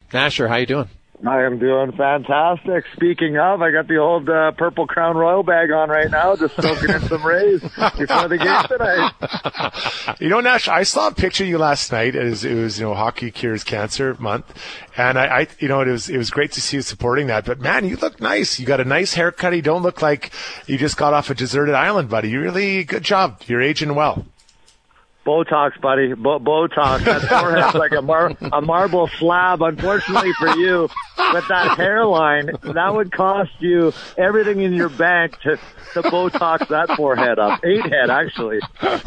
Nasher, how you doing? I am doing fantastic. Speaking of, I got the old Purple Crown Royal bag on right now, just soaking in some rays before the game tonight. Nash, I saw a picture of you last night. It was Hockey Cures Cancer Month, and I it was great to see you supporting that. But man, you look nice. You got a nice haircut. You don't look like you just got off a deserted island, buddy. You really good job. You're aging well. Botox, buddy. Botox. That forehead's like a marble slab. Unfortunately for you, with that hairline, that would cost you everything in your bank to Botox that forehead up. 8 head, actually.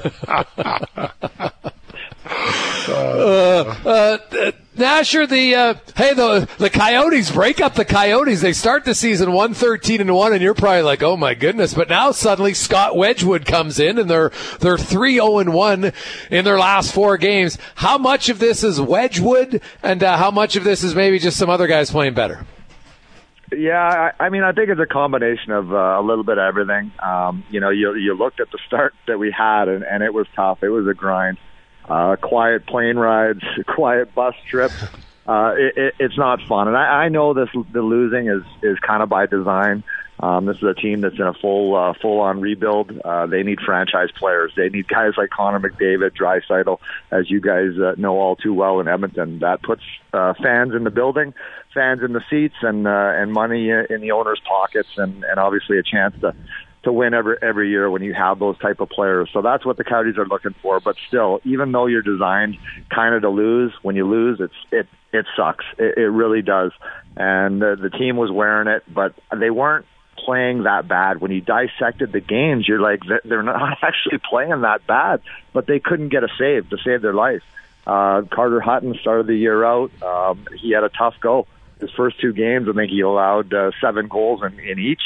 Nasher, the Coyotes, break up the Coyotes. They start the season 1-13-1, and you're probably like, oh my goodness. But now suddenly Scott Wedgwood comes in, and they're 3-0-1 in their last 4 games. How much of this is Wedgwood, and how much of this is maybe just some other guys playing better? Yeah, I think it's a combination of a little bit of everything. You looked at the start that we had, and it was tough. It was a grind. Quiet plane rides, quiet bus trips. It's not fun. And I know the losing is kind of by design. This is a team that's in a full-on rebuild. They need franchise players. They need guys like Connor McDavid, Draisaitl, as you guys know all too well in Edmonton. That puts fans in the building, fans in the seats, and money in the owners' pockets, and obviously a chance to win every year when you have those type of players. So that's what the Coyotes are looking for. But still, even though you're designed kind of to lose, when you lose, it sucks. It really does. And the team was wearing it, but they weren't playing that bad. When you dissected the games, you're like, they're not actually playing that bad, but they couldn't get a save to save their life. Carter Hutton started the year out. He had a tough go. His first 2 games, I think he allowed 7 goals in each.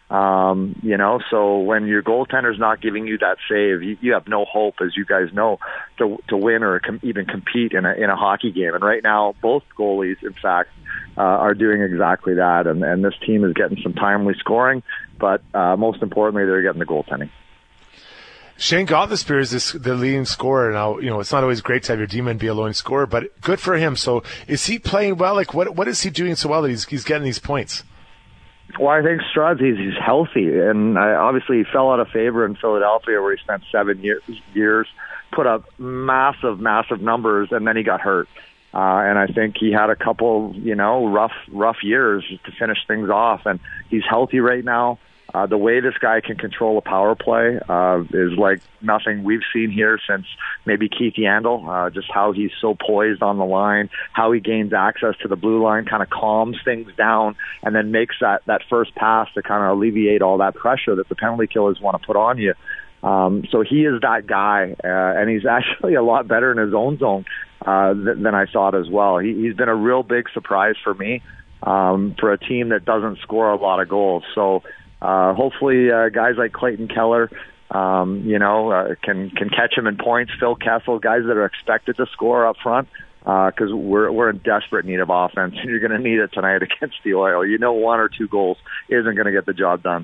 So when your goaltender's not giving you that save, you have no hope, as you guys know, to win or even compete in a hockey game. And right now, both goalies, in fact, are doing exactly that. And this team is getting some timely scoring, but most importantly, they're getting the goaltending. Shane Gothenspier is the leading scorer now. It's not always great to have your D-man be a lone scorer, but good for him. So is he playing well? Like, what is he doing so well that he's getting these points? Well, I think Struds, he's healthy, and obviously he fell out of favor in Philadelphia, where he spent 7 years, put up massive numbers, and then he got hurt. And I think he had a couple, rough years to finish things off, and he's healthy right now. The way this guy can control a power play is like nothing we've seen here since maybe Keith Yandel. Just how he's so poised on the line, how he gains access to the blue line, kind of calms things down, and then makes that first pass to kind of alleviate all that pressure that the penalty killers want to put on you. So he is that guy, and he's actually a lot better in his own zone than I thought as well. He's been a real big surprise for me for a team that doesn't score a lot of goals. So hopefully guys like Clayton Keller, can catch him in points. Phil Kessel, guys that are expected to score up front, because we're in desperate need of offense, and you're going to need it tonight against the Oil. 1 or 2 goals isn't going to get the job done.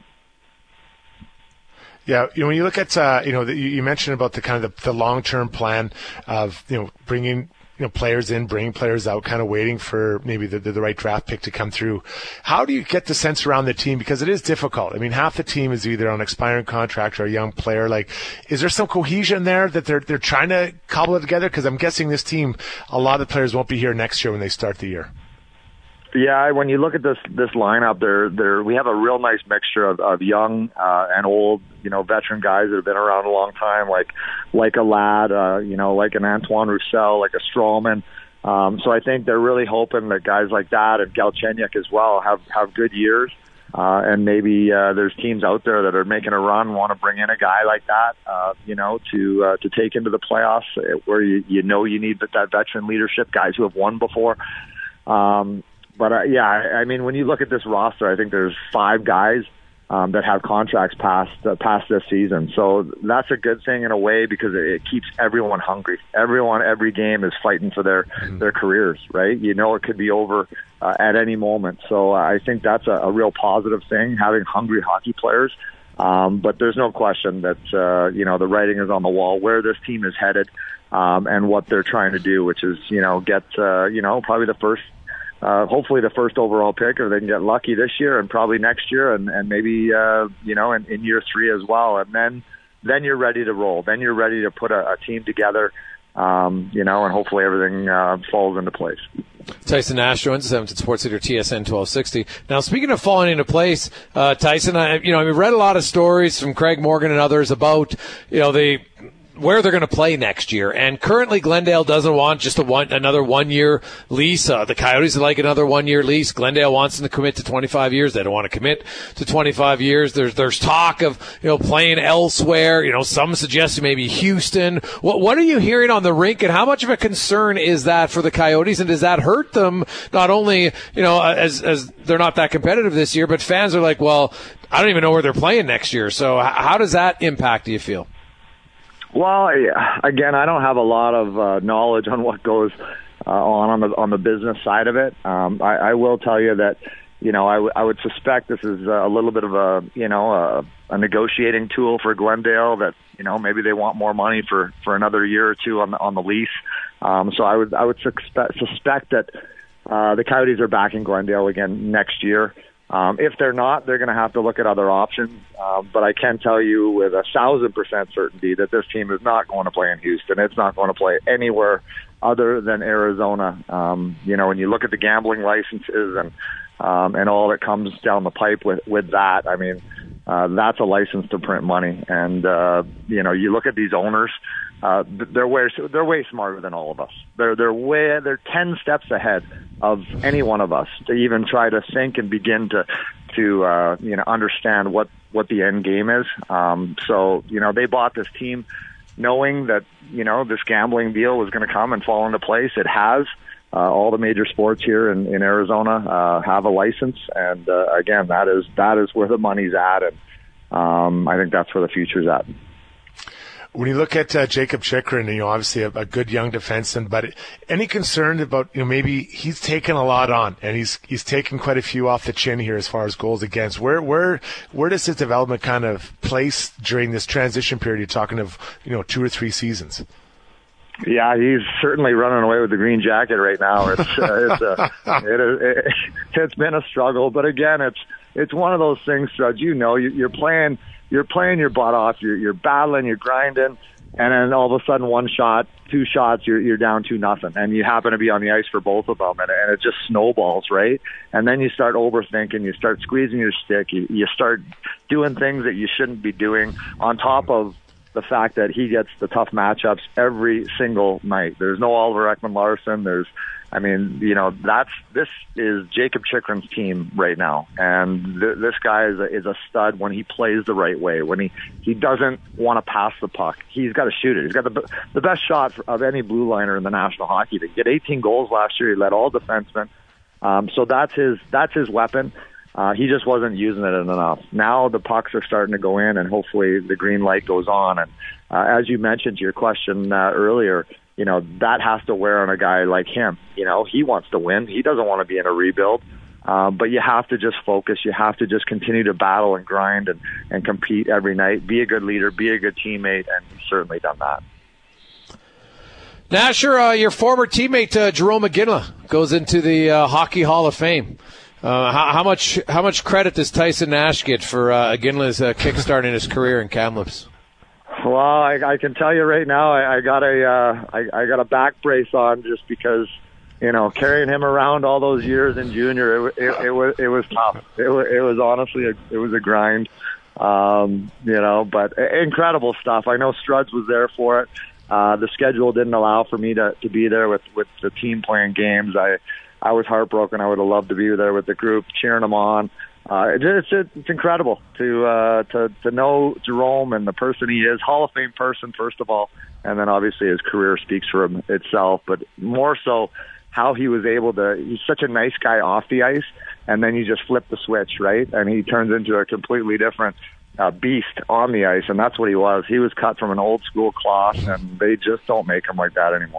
Yeah, when you look at you mentioned about the kind of the long-term plan of bringing players in, bringing players out, kind of waiting for maybe the right draft pick to come through. How do you get the sense around the team? Because it is difficult. I mean, half the team is either on expiring contract or a young player. Like, is there some cohesion there that they're trying to cobble it together? Because I'm guessing this team, a lot of the players won't be here next year when they start the year. Yeah, when you look at this lineup, we have a real nice mixture of young and old, veteran guys that have been around a long time, like a Ladd, like an Antoine Roussel, like a Stroman. So I think they're really hoping that guys like that and Galchenyuk as well have good years. And maybe there's teams out there that are making a run, want to bring in a guy like that, to take into the playoffs where you need that veteran leadership, guys who have won before. But I mean, when you look at this roster, I think there's 5 guys that have contracts past this season. So that's a good thing in a way, because it keeps everyone hungry. Every game is fighting for their careers, right? It could be over at any moment. So I think that's a real positive thing, having hungry hockey players. But there's no question that, the writing is on the wall where this team is headed, and what they're trying to do, which is, get, probably the hopefully the first overall pick, or they can get lucky this year and probably next year, and maybe in year 3 as well. And then you're ready to roll. Then you're ready to put a team together, and hopefully everything falls into place. Tyson Nash joins us, Edmonton Sports Leader, TSN 1260. Now, speaking of falling into place, Tyson, we've read a lot of stories from Craig Morgan and others about, where they're going to play next year. And currently Glendale doesn't want just another 1-year lease. The Coyotes would like another 1-year lease. Glendale wants them to commit to 25 years. They don't want to commit to 25 years. There's talk of, playing elsewhere. Some suggest maybe Houston. What are you hearing on the rink, and how much of a concern is that for the Coyotes? And does that hurt them? Not only, as they're not that competitive this year, but fans are like, well, I don't even know where they're playing next year. So how does that impact, do you feel? Well, again, I don't have a lot of knowledge on what goes on the business side of it. I will tell you that, I would suspect this is a little bit of a negotiating tool for Glendale, that, maybe they want more money for another year or two on the lease. So I would suspect that the Coyotes are backing Glendale again next year. If they're not, they're going to have to look at other options. But I can tell you with 1,000% certainty that this team is not going to play in Houston. It's not going to play anywhere other than Arizona. When you look at the gambling licenses and all that comes down the pipe with that, I mean, that's a license to print money. And, you look at these owners, they're way smarter than all of us. They're 10 steps ahead of any one of us to even try to think and begin to understand what the end game is. So they bought this team knowing that this gambling deal was going to come and fall into place. It has. All the major sports here in Arizona have a license, and again, that is where the money's at, and I think that's where the future's at. When you look at Jacob Chychrun, obviously a good young defenseman, but any concern about, maybe he's taken a lot on, and he's taken quite a few off the chin here as far as goals against. Where does his development kind of place during this transition period? You're talking of 2 or 3 seasons. Yeah, he's certainly running away with the green jacket right now. It's been a struggle, but again, it's one of those things, Strudge. You're playing your butt off. You're battling, you're grinding, and then all of a sudden, 1 shot, 2 shots, you're down 2-0, and you happen to be on the ice for both of them, and it just snowballs, right? And then you start overthinking, you start squeezing your stick, you start doing things that you shouldn't be doing, on top of the fact that he gets the tough matchups every single night. There's no Oliver Ekman-Larsson. This is Jacob Chychrun's team right now, and this guy is a stud when he plays the right way. When he doesn't want to pass the puck, he's got to shoot it. He's got the best shot of any blue liner in the National Hockey League. He had 18 goals last year. He led all defensemen. So that's his weapon. He just wasn't using it enough. Now the pucks are starting to go in, and hopefully the green light goes on. And as you mentioned to your question earlier, that has to wear on a guy like him. He wants to win. He doesn't want to be in a rebuild. But you have to just focus. You have to just continue to battle and grind and compete every night. Be a good leader. Be a good teammate, and he's certainly done that. Nasher, your former teammate Jarome Iginla goes into the Hockey Hall of Fame. How much credit does Tyson Nash get for Iginla's kickstarting his career in Kamloops? Well, I can tell you right now, I got a back brace on just because carrying him around all those years in junior, it was tough. It was honestly a grind, but incredible stuff. I know Struds was there for it. The schedule didn't allow for me to be there with the team playing games. I was heartbroken. I would have loved to be there with the group, cheering them on. It's incredible to know Jarome and the person he is, Hall of Fame person, first of all, and then obviously his career speaks for him itself, but more so how he was able to, he's such a nice guy off the ice, and then you just flip the switch, right? And he turns into a completely different beast on the ice, and that's what he was. He was cut from an old school cloth, and they just don't make him like that anymore.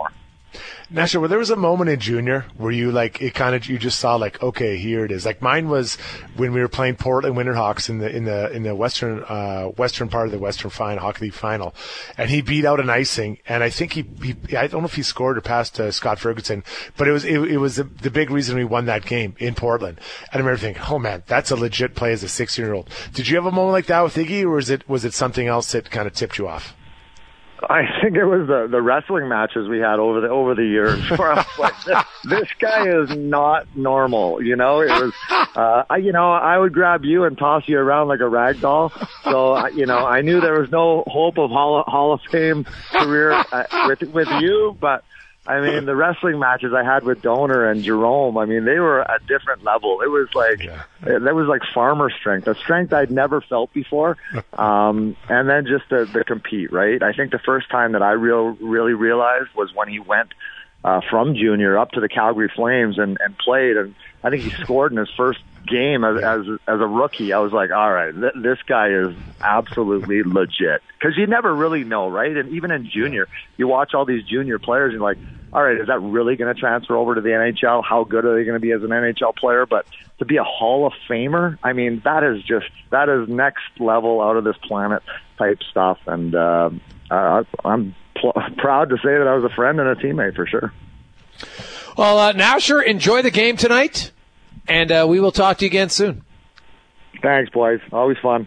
Nasher, well, there was a moment in junior where you you just saw okay, here it is. Like mine was when we were playing Portland Winterhawks in the western part of the Western Final Hockey League final, and he beat out an icing, and I think he I don't know if he scored or passed Scott Ferguson, but it was the big reason we won that game in Portland. And I remember thinking, oh man, that's a legit play as a 16-year-old. Did you have a moment like that with Iggy, or was it something else that kind of tipped you off? I think it was the wrestling matches we had over the years where I was like, this guy is not normal. It was, I would grab you and toss you around like a rag doll. So, I knew there was no hope of Hall of Fame career with you, but I mean, the wrestling matches I had with Donor and Jerome, I mean, they were a different level. It was that was like farmer strength, a strength I'd never felt before. And then just the compete, right? I think the first time that I really realized was when he went from junior up to the Calgary Flames and played, and I think he scored in his first game as a rookie. I was like, all right, this guy is absolutely legit, because you never really know, right? And even in junior, you watch all these junior players and you're like, all right, is that really going to transfer over to the NHL? How good are they going to be as an NHL player? But to be a Hall of Famer, I mean, that is next level, out of this planet type stuff. And I'm proud to say that I was a friend and a teammate for sure. Well, Nasher, enjoy the game tonight, and we will talk to you again soon. Thanks, boys. Always fun.